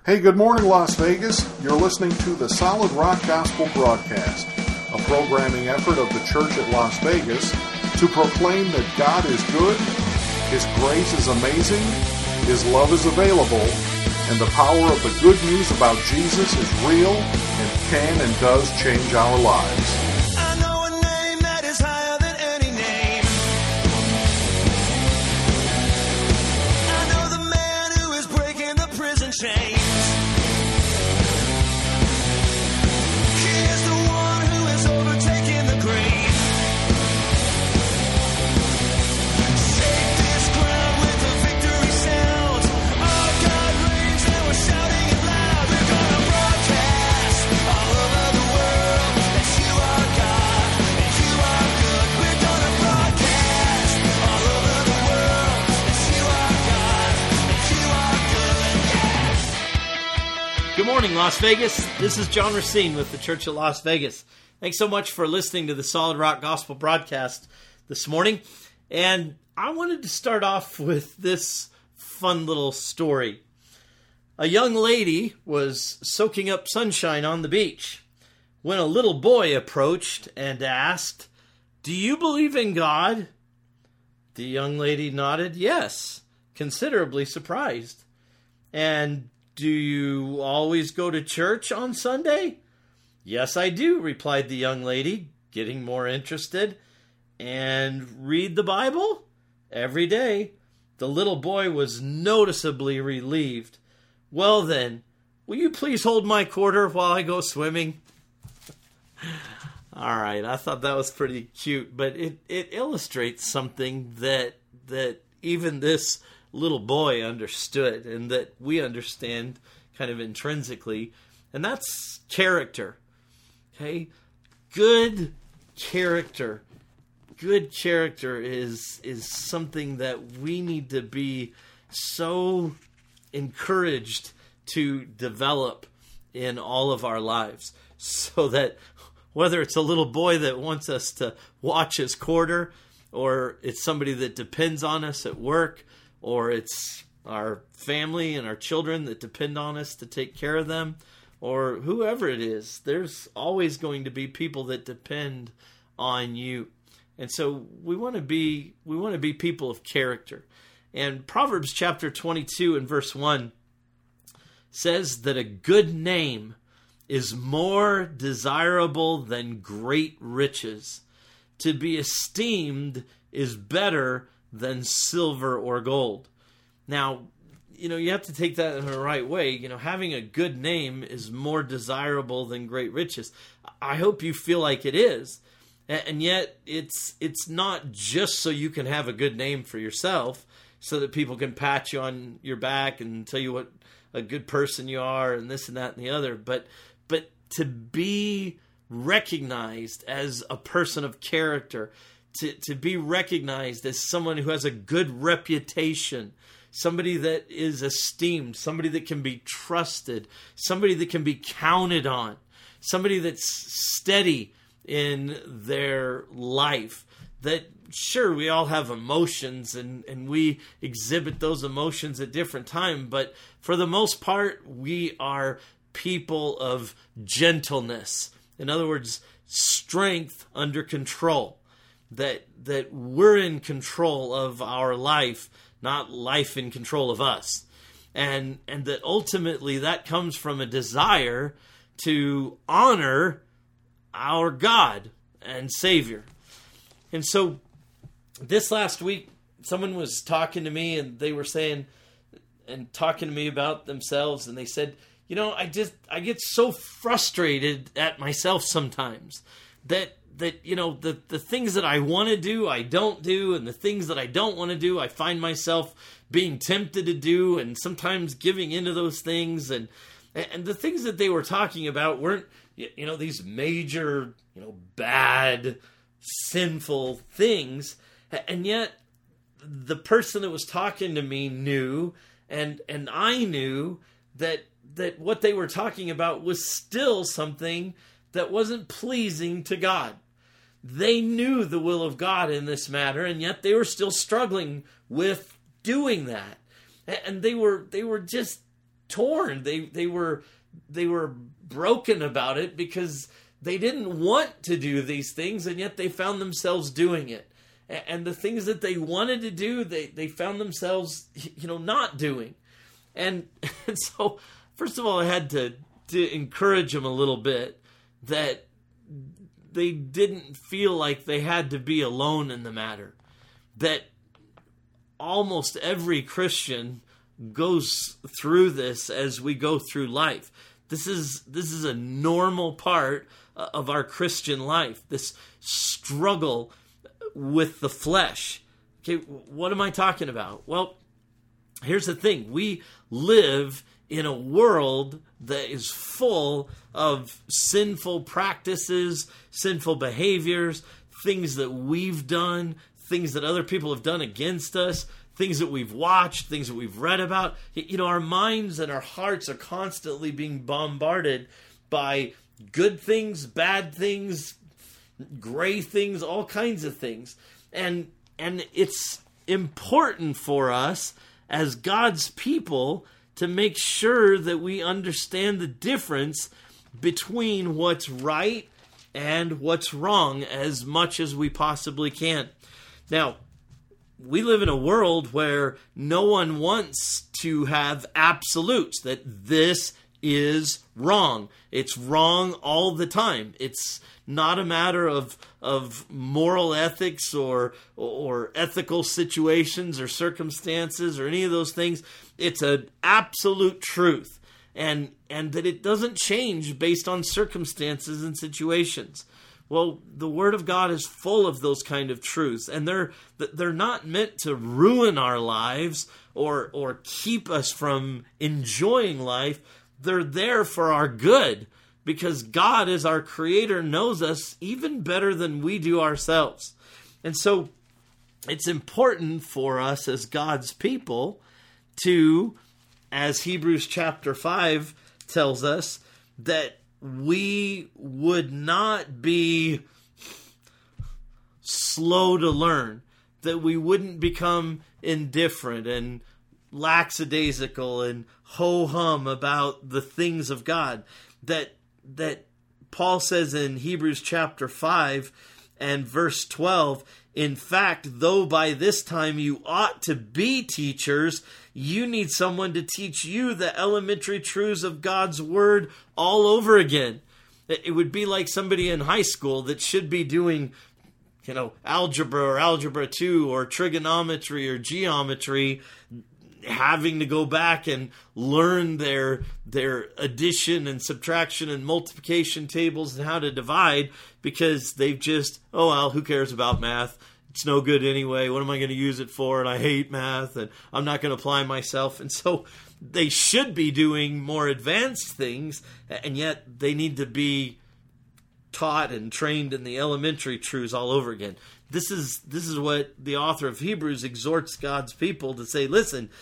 Hey, good morning, Las Vegas. You're listening to the Solid Rock Gospel Broadcast, a programming effort of the Church at Las Vegas to proclaim that God is good, His grace is amazing, His love is available, and the power of the good news about Jesus is real and can and does change our lives. I know a name that is higher than any name. I know the man who is breaking the prison chains. He is the one who is overtaking the grave. Shake this ground with the victory sound. Our God reigns and we're shouting it loud. We're gonna broadcast all over the world that you are God and you are good. We're gonna broadcast all over the world that you are God and you are good. Good morning, Las Vegas. This is John Racine with the Church of Las Vegas. Thanks so much for listening to the Solid Rock Gospel Broadcast this morning. And I wanted to start off with this fun little story. A young lady was soaking up sunshine on the beach when a little boy approached and asked, "Do you believe in God?" The young lady nodded yes, considerably surprised. "And do you always go to church on Sunday?" "Yes, I do," replied the young lady, getting more interested. "And read the Bible?" "Every day." The little boy was noticeably relieved. "Well then, will you please hold my quarter while I go swimming?" All right, I thought that was pretty cute, but it illustrates something that even this little boy understood and that we understand kind of intrinsically, and that's character. Okay? Good character. Good character is something that we need to be so encouraged to develop in all of our lives, so that whether it's a little boy that wants us to watch his quarter, or it's somebody that depends on us at work, or it's our family and our children that depend on us to take care of them, or whoever it is, there's always going to be people that depend on you. And so we want to be people of character. And Proverbs chapter 22 and verse 1 says that a good name is more desirable than great riches. To be esteemed is better than silver or gold. Now, you have to take that in the right way. Having a good name is more desirable than great riches. I hope you feel like it is. And yet, it's not just so you can have a good name for yourself, so that people can pat you on your back and tell you what a good person you are and this and that and the other. But to be recognized as a person of character, to be recognized as someone who has a good reputation, somebody that is esteemed, somebody that can be trusted, somebody that can be counted on, somebody that's steady in their life. That, sure, we all have emotions and we exhibit those emotions at different times, but for the most part, we are people of gentleness. In other words, strength under control. That we're in control of our life, not life in control of us. And that ultimately that comes from a desire to honor our God and Savior. And so this last week, someone was talking to me and they were saying and talking to me about themselves, and they said, I get so frustrated at myself sometimes that the things that I want to do, I don't do, and the things that I don't want to do, I find myself being tempted to do, and sometimes giving into those things. And the things that they were talking about weren't, these major, bad, sinful things. And yet, the person that was talking to me knew, and I knew that what they were talking about was still something that wasn't pleasing to God. They knew the will of God in this matter, and yet they were still struggling with doing that. And they were just torn. They were broken about it because they didn't want to do these things, and yet they found themselves doing it. And the things that they wanted to do, they found themselves, not doing. And so, first of all, I had to encourage them a little bit that they didn't feel like they had to be alone in the matter. That almost every Christian goes through this as we go through life. This is a normal part of our Christian life, this struggle with the flesh. Okay, what am I talking about? Well, here's the thing. We live in a world that is full of sinful practices, sinful behaviors, things that we've done, things that other people have done against us, things that we've watched, things that we've read about. Our minds and our hearts are constantly being bombarded by good things, bad things, gray things, all kinds of things. And it's important for us as God's people to make sure that we understand the difference between what's right and what's wrong as much as we possibly can. Now, we live in a world where no one wants to have absolutes, that this is wrong. It's wrong all the time. It's not a matter of moral ethics or ethical situations or circumstances or any of those things. It's an absolute truth, and that it doesn't change based on circumstances and situations. Well, the Word of God is full of those kind of truths, and they're not meant to ruin our lives or keep us from enjoying life. They're there for our good, because God, as our Creator, knows us even better than we do ourselves. And so it's important for us as God's people to, as Hebrews chapter 5 tells us, that we would not be slow to learn, that we wouldn't become indifferent and lackadaisical and ho-hum about the things of God. That Paul says in Hebrews chapter 5 and verse 12, in fact, though by this time you ought to be teachers, you need someone to teach you the elementary truths of God's Word all over again. It would be like somebody in high school that should be doing, algebra or algebra 2 or trigonometry or geometry, having to go back and learn their addition and subtraction and multiplication tables and how to divide, because they've just, who cares about math? It's no good anyway. What am I going to use it for? And I hate math, and I'm not going to apply myself. And so they should be doing more advanced things, and yet they need to be taught and trained in the elementary truths all over again. This is what the author of Hebrews exhorts God's people to say. Listen,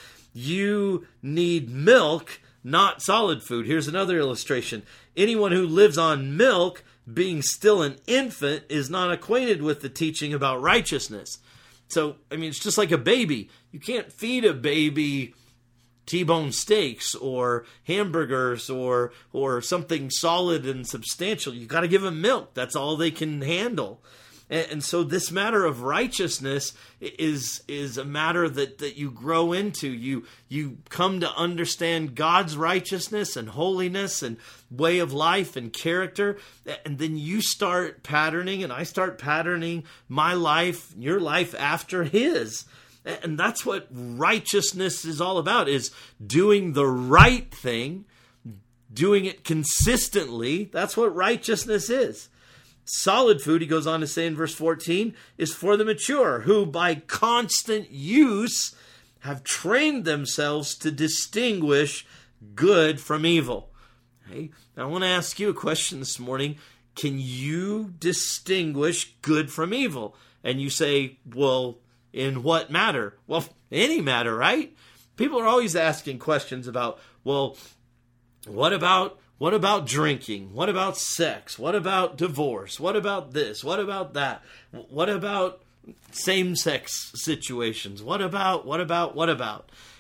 you need milk, not solid food. Here's another illustration. Anyone who lives on milk, being still an infant, is not acquainted with the teaching about righteousness. So, it's just like a baby. You can't feed a baby T-bone steaks or hamburgers or something solid and substantial. You got to give them milk. That's all they can handle. And so this matter of righteousness is a matter that you grow into. You come to understand God's righteousness and holiness and way of life and character. And then you start patterning, and I start patterning my life, your life after His. And that's what righteousness is all about, is doing the right thing, doing it consistently. That's what righteousness is. Solid food, he goes on to say in verse 14, is for the mature, who by constant use have trained themselves to distinguish good from evil. Okay? Now, I want to ask you a question this morning. Can you distinguish good from evil? And you say, well, in what matter? Well, any matter, right? People are always asking questions about, well, what about drinking? What about sex? What about divorce? What about this? What about that? What about same-sex situations? What about?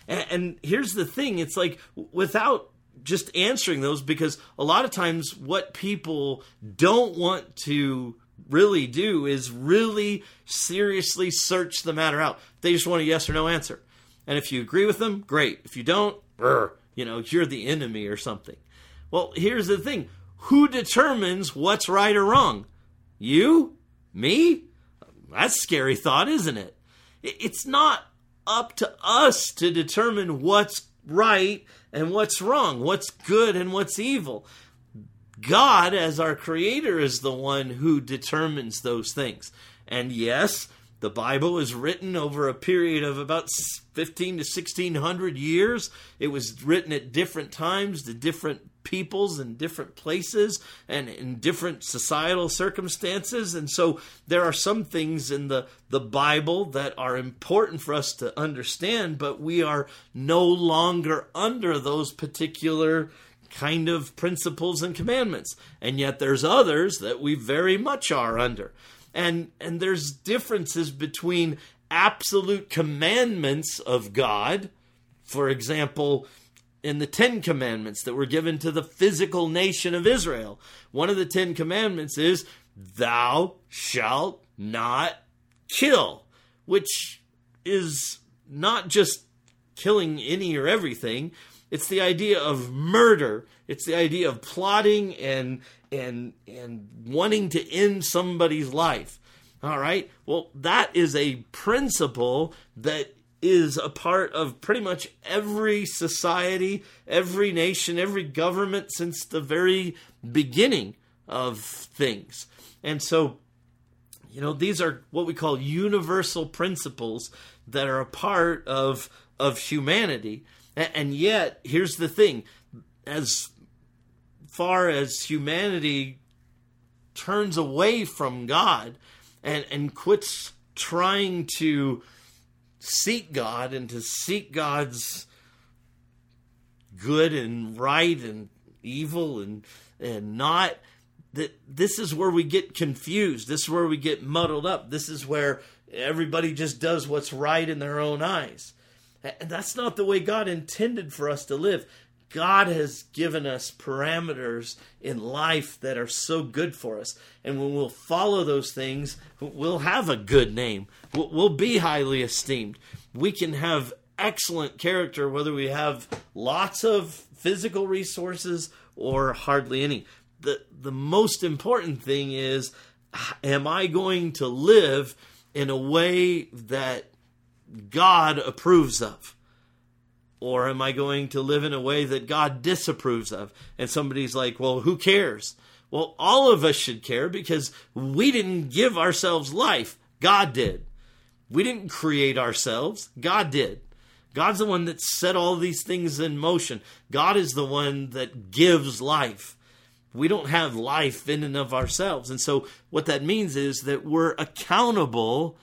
And here's the thing, it's like, without just answering those, because a lot of times what people don't want to really do is really seriously search the matter out. They just want a yes or no answer. And if you agree with them, great. If you don't, you're the enemy or something. Well, here's the thing. Who determines what's right or wrong? You? Me? That's a scary thought, isn't it? It's not up to us to determine what's right and what's wrong, what's good and what's evil. God, as our creator, is the one who determines those things. And yes, the Bible is written over a period of about 15 to 1600 years. It was written at different times to different peoples in different places and in different societal circumstances. And so there are some things in the Bible that are important for us to understand, but we are no longer under those particular kind of principles and commandments. And yet there's others that we very much are under. And there's differences between absolute commandments of God. For example, in the 10 Commandments that were given to the physical nation of Israel, one of the 10 Commandments is, thou shalt not kill, which is not just killing any or everything. It's the idea of murder. It's the idea of plotting and wanting to end somebody's life. All right? Well, that is a principle that is a part of pretty much every society, every nation, every government since the very beginning of things. And so, these are what we call universal principles that are a part of humanity. And yet, here's the thing. As far as humanity turns away from God and quits trying to seek God and to seek God's good and right and evil and not, that this is where we get confused. This is where we get muddled up. This is where everybody just does what's right in their own eyes. And that's not the way God intended for us to live. God has given us parameters in life that are so good for us. And when we'll follow those things, we'll have a good name. We'll be highly esteemed. We can have excellent character, whether we have lots of physical resources or hardly any. The most important thing is, am I going to live in a way that God approves of? Or am I going to live in a way that God disapproves of? And somebody's like, well, who cares? Well, all of us should care because we didn't give ourselves life. God did. We didn't create ourselves. God did. God's the one that set all these things in motion. God is the one that gives life. We don't have life in and of ourselves. And so what that means is that we're accountable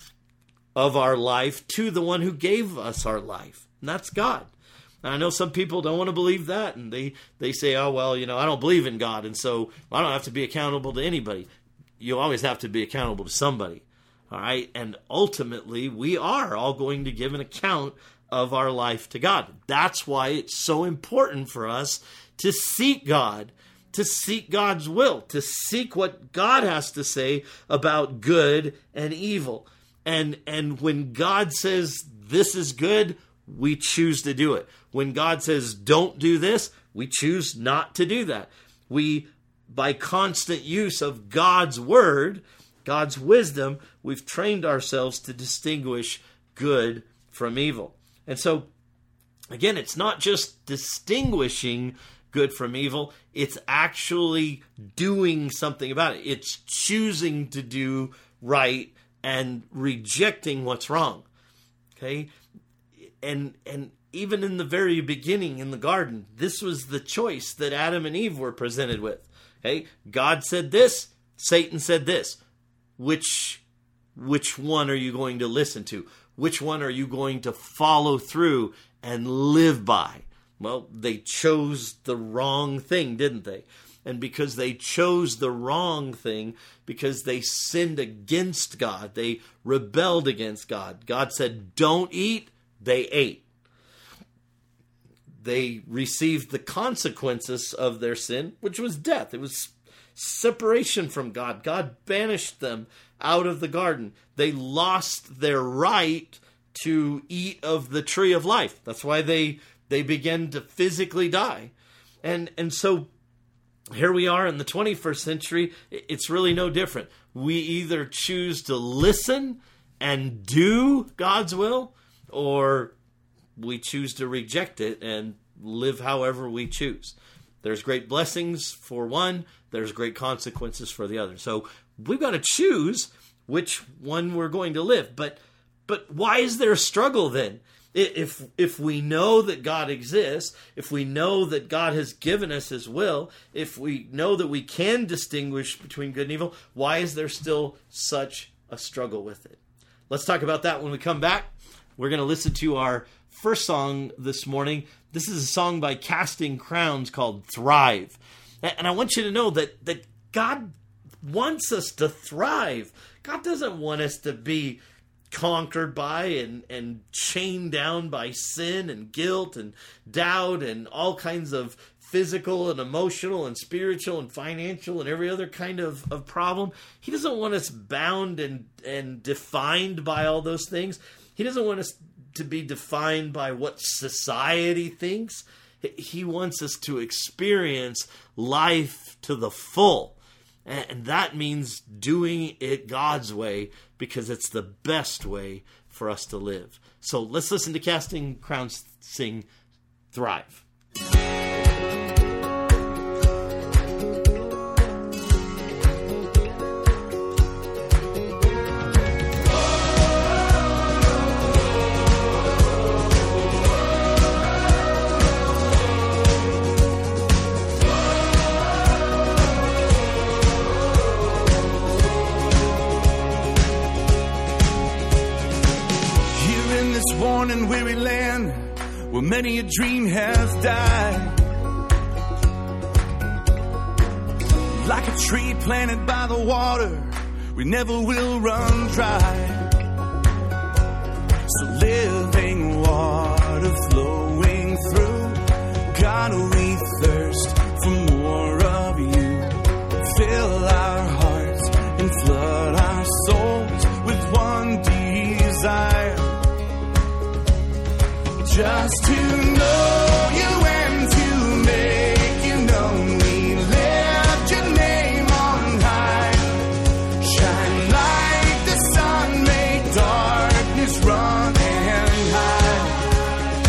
of our life to the one who gave us our life. And that's God. And I know some people don't want to believe that. And they say, oh, well, I don't believe in God. And so I don't have to be accountable to anybody. You always have to be accountable to somebody. All right. And ultimately, we are all going to give an account of our life to God. That's why it's so important for us to seek God, to seek God's will, to seek what God has to say about good and evil. And when God says this is good, we choose to do it. When God says don't do this, we choose not to do that. We, by constant use of God's word, God's wisdom, we've trained ourselves to distinguish good from evil. And so, again, it's not just distinguishing good from evil, it's actually doing something about it. It's choosing to do right and rejecting what's wrong. Okay? And even in the very beginning in the garden, this was the choice that Adam and Eve were presented with. Okay? God said this, Satan said this. Which one are you going to listen to? Which one are you going to follow through and live by? Well, they chose the wrong thing, didn't they? And because they chose the wrong thing, because they sinned against God, they rebelled against God. God said, don't eat. They ate. they received the consequences of their sin, which was death. It was separation from God. God banished them out of the garden. They lost their right to eat of the tree of life. That's why they began to physically die. And so here we are in the 21st century. It's really no different. We either choose to listen and do God's will, or we choose to reject it and live however we choose. There's great blessings for one, there's great consequences for the other. So we've got to choose which one we're going to live. But why is there a struggle then? If we know that God exists, if we know that God has given us his will, if we know that we can distinguish between good and evil, why is there still such a struggle with it? Let's talk about that when we come back. We're going to listen to our first song this morning. This is a song by Casting Crowns called Thrive. And I want you to know that God wants us to thrive. God doesn't want us to be conquered by and chained down by sin and guilt and doubt and all kinds of physical and emotional and spiritual and financial and every other kind of problem. He doesn't want us bound and defined by all those things. He doesn't want us to be defined by what society thinks. He wants us to experience life to the full. And that means doing it God's way, because it's the best way for us to live. So let's listen to Casting Crowns sing Thrive. Worn and weary land where many a dream has died, like a tree planted by the water, we never will run dry. So living water flowing through, God, we thirst for more of you. Fill our hearts and flood our souls with one desire, just to know you and to make you known. We lift your name on high. Shine like the sun, make darkness run and hide.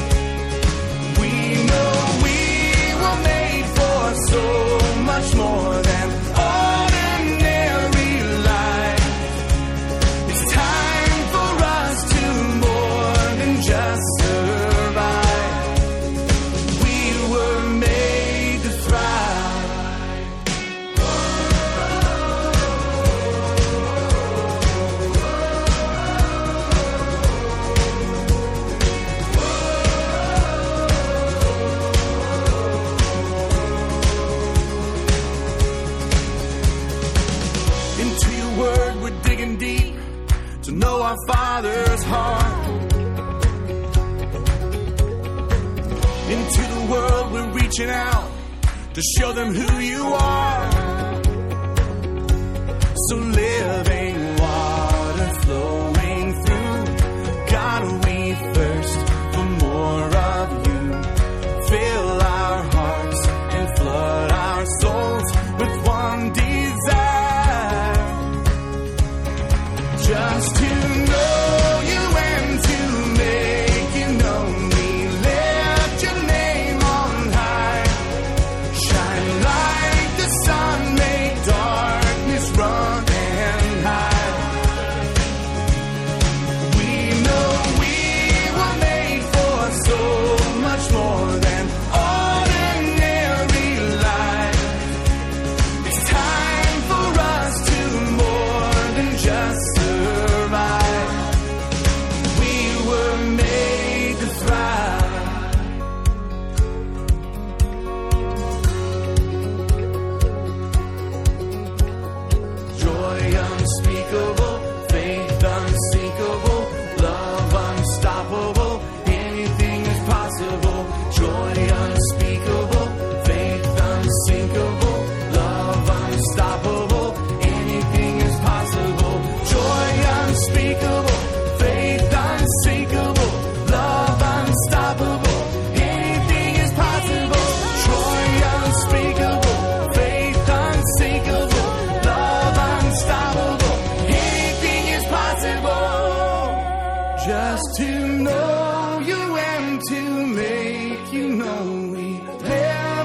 We know we were made for so much more than ordinary life. It's time for us to more than just know our Father's heart. Into the world we're reaching out to show them who you are. So living water flowing through, God, we thirst for more of you. Fill our hearts and flood our souls with one desire, just to know you and to make you known. We lift your name on high. Shine like the sun, make darkness run and hide.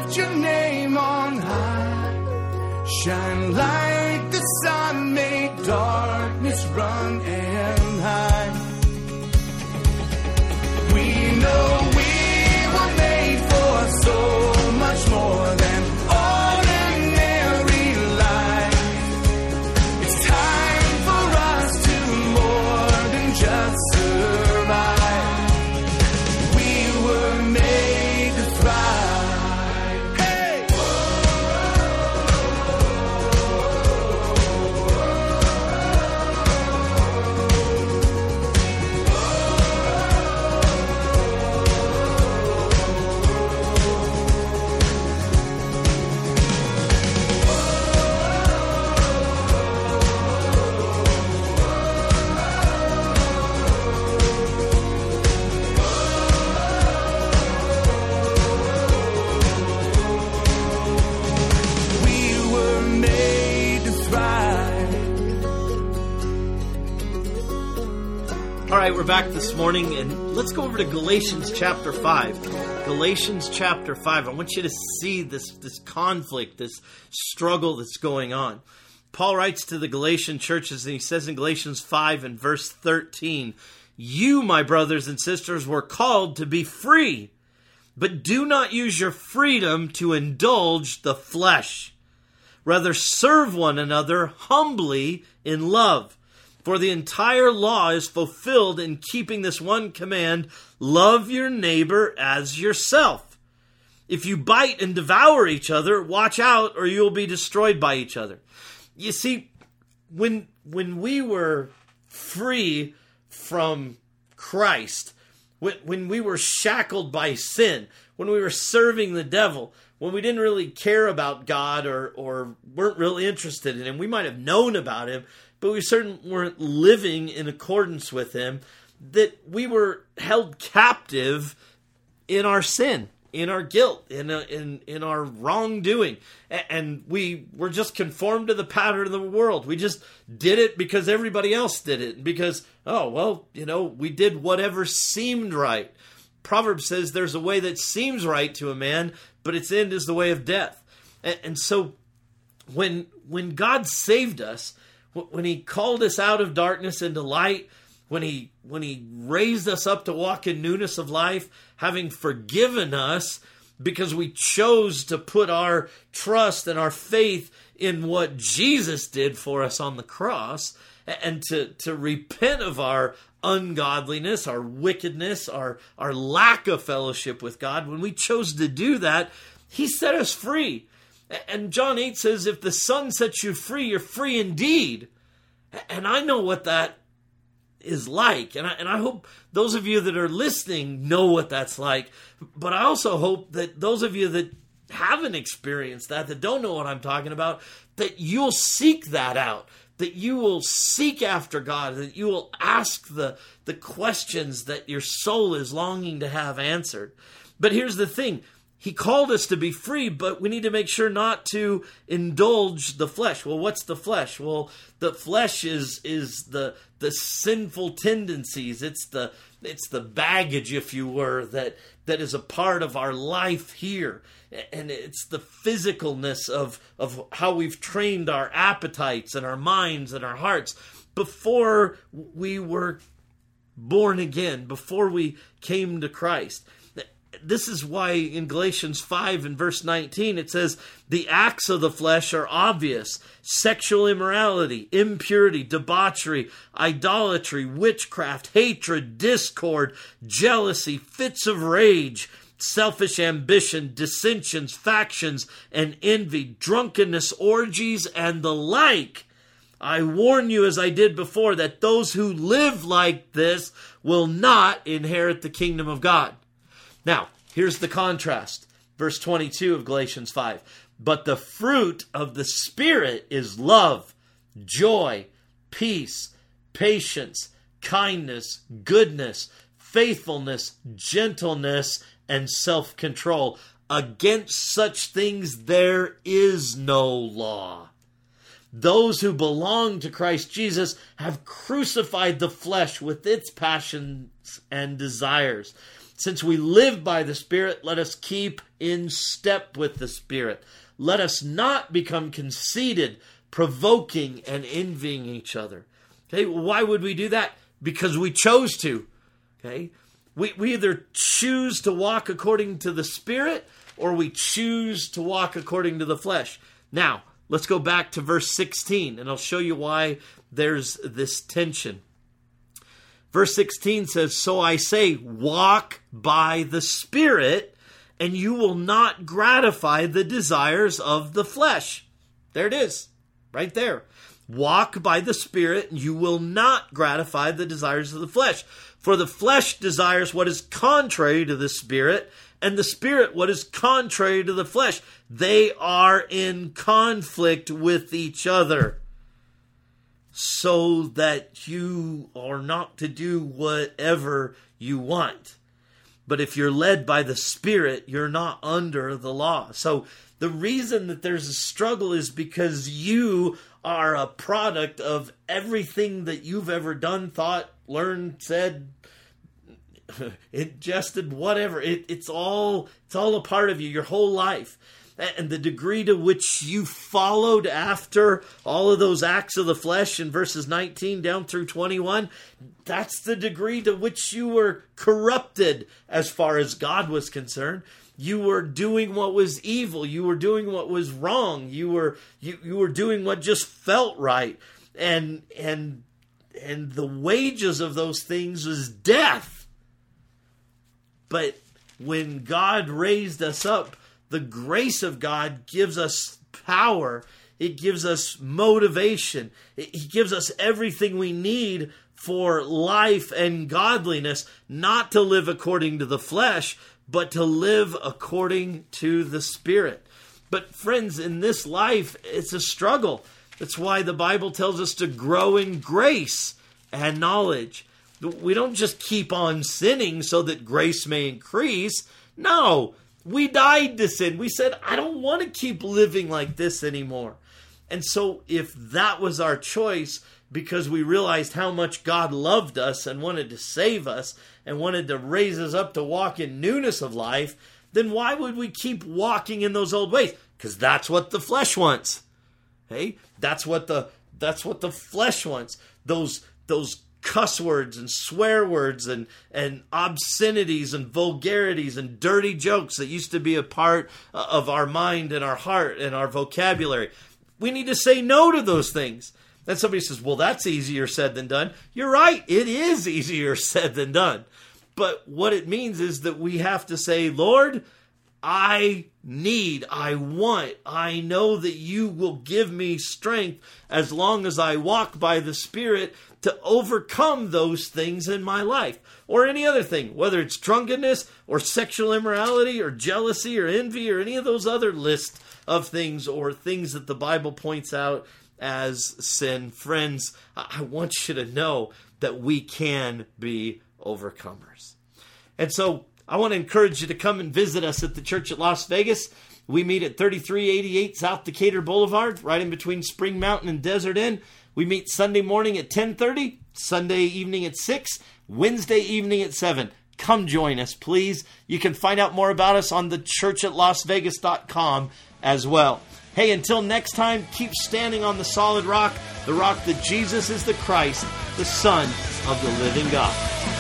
lift your name on high. Shine like the sun, make darkness run and hide. We know we were made for so much more than ordinary life. It's time for us to more than just survive. We were made to thrive. Hey! We were made to thrive. All right, we're back this morning, and let's go over to Galatians chapter 5. Galatians chapter 5. I want you to see this conflict, this struggle that's going on. Paul writes to the Galatian churches, and he says in Galatians 5 and verse 13, "You, my brothers and sisters, were called to be free, but do not use your freedom to indulge the flesh. Rather, serve one another humbly in love. For the entire law is fulfilled in keeping this one command, love your neighbor as yourself. If you bite and devour each other, watch out or you will be destroyed by each other." You see, when we were free from Christ, when we were shackled by sin, when we were serving the devil, when we didn't really care about God or weren't really interested in him, we might have known about him, but we certainly weren't living in accordance with him, that we were held captive in our sin, in our guilt, in our wrongdoing. And we were just conformed to the pattern of the world. We just did it because everybody else did it. Because, we did whatever seemed right. Proverbs says there's a way that seems right to a man, but its end is the way of death. And so when God saved us, when he called us out of darkness into light, when he raised us up to walk in newness of life, having forgiven us because we chose to put our trust and our faith in what Jesus did for us on the cross, and to repent of our ungodliness, our wickedness, our lack of fellowship with God, when we chose to do that, he set us free. And John 8 says, if the Son sets you free, you're free indeed. And I know what that is like. And I hope those of you that are listening know what that's like. But I also hope that those of you that haven't experienced that don't know what I'm talking about, that you'll seek that out. That you will seek after God, that you will ask the questions that your soul is longing to have answered. But here's the thing. He called us to be free, but we need to make sure not to indulge the flesh. Well, what's the flesh? Well, the flesh is the sinful tendencies. It's the baggage, if you were, that is a part of our life here. And it's the physicalness of how we've trained our appetites and our minds and our hearts before we were born again, before we came to Christ. This is why in Galatians 5 and verse 19 it says, the acts of the flesh are obvious: sexual immorality, impurity, debauchery, idolatry, witchcraft, hatred, discord, jealousy, fits of rage, selfish ambition, dissensions, factions, and envy, drunkenness, orgies, and the like. I warn you, as I did before, that those who live like this will not inherit the kingdom of God. Now, here's the contrast. Verse 22 of Galatians 5. But the fruit of the Spirit is love, joy, peace, patience, kindness, goodness, faithfulness, gentleness, and self-control. Against such things there is no law. Those who belong to Christ Jesus have crucified the flesh with its passions and desires. Since we live by the Spirit, let us keep in step with the Spirit. Let us not become conceited, provoking, and envying each other. Okay, why would we do that? Because we chose to. Okay, we either choose to walk according to the Spirit, or we choose to walk according to the flesh. Now, let's go back to verse 16, and I'll show you why there's this tension. Verse 16 says, "So I say, walk by the Spirit, and you will not gratify the desires of the flesh." There it is, right there. Walk by the Spirit, and you will not gratify the desires of the flesh. For the flesh desires what is contrary to the Spirit, and the Spirit what is contrary to the flesh. They are in conflict with each other, so that you are not to do whatever you want. But if you're led by the Spirit, you're not under the law. So the reason that there's a struggle is because you are a product of everything that you've ever done, thought, learned, said, ingested, whatever. It's all a part of you, your whole life. And the degree to which you followed after all of those acts of the flesh in verses 19 down through 21, that's the degree to which you were corrupted as far as God was concerned. You were doing what was evil. You were doing what was wrong. You were doing what just felt right. And the wages of those things was death. But when God raised us up, the grace of God gives us power. It gives us motivation. He gives us everything we need for life and godliness, not to live according to the flesh, but to live according to the Spirit. But friends, in this life, it's a struggle. That's why the Bible tells us to grow in grace and knowledge. We don't just keep on sinning so that grace may increase. No. We died to sin. We said, I don't want to keep living like this anymore. And so if that was our choice, because we realized how much God loved us and wanted to save us and wanted to raise us up to walk in newness of life, then why would we keep walking in those old ways? Because that's what the flesh wants. Hey, that's what the flesh wants. Those cuss words and swear words and obscenities and vulgarities and dirty jokes that used to be a part of our mind and our heart and our vocabulary. We need to say no to those things. Then somebody says, well, that's easier said than done. You're right. It is easier said than done. But what it means is that we have to say, Lord, I want, I know that you will give me strength as long as I walk by the Spirit to overcome those things in my life. Or any other thing, whether it's drunkenness or sexual immorality or jealousy or envy or any of those other lists of things or things that the Bible points out as sin. Friends, I want you to know that we can be overcomers. And so I want to encourage you to come and visit us at the church at Las Vegas. We meet at 3388 South Decatur Boulevard, right in between Spring Mountain and Desert Inn. We meet Sunday morning at 10:30, Sunday evening at 6, Wednesday evening at 7. Come join us, please. You can find out more about us on thechurchatlasvegas.com as well. Hey, until next time, keep standing on the solid rock, the rock that Jesus is the Christ, the Son of the living God.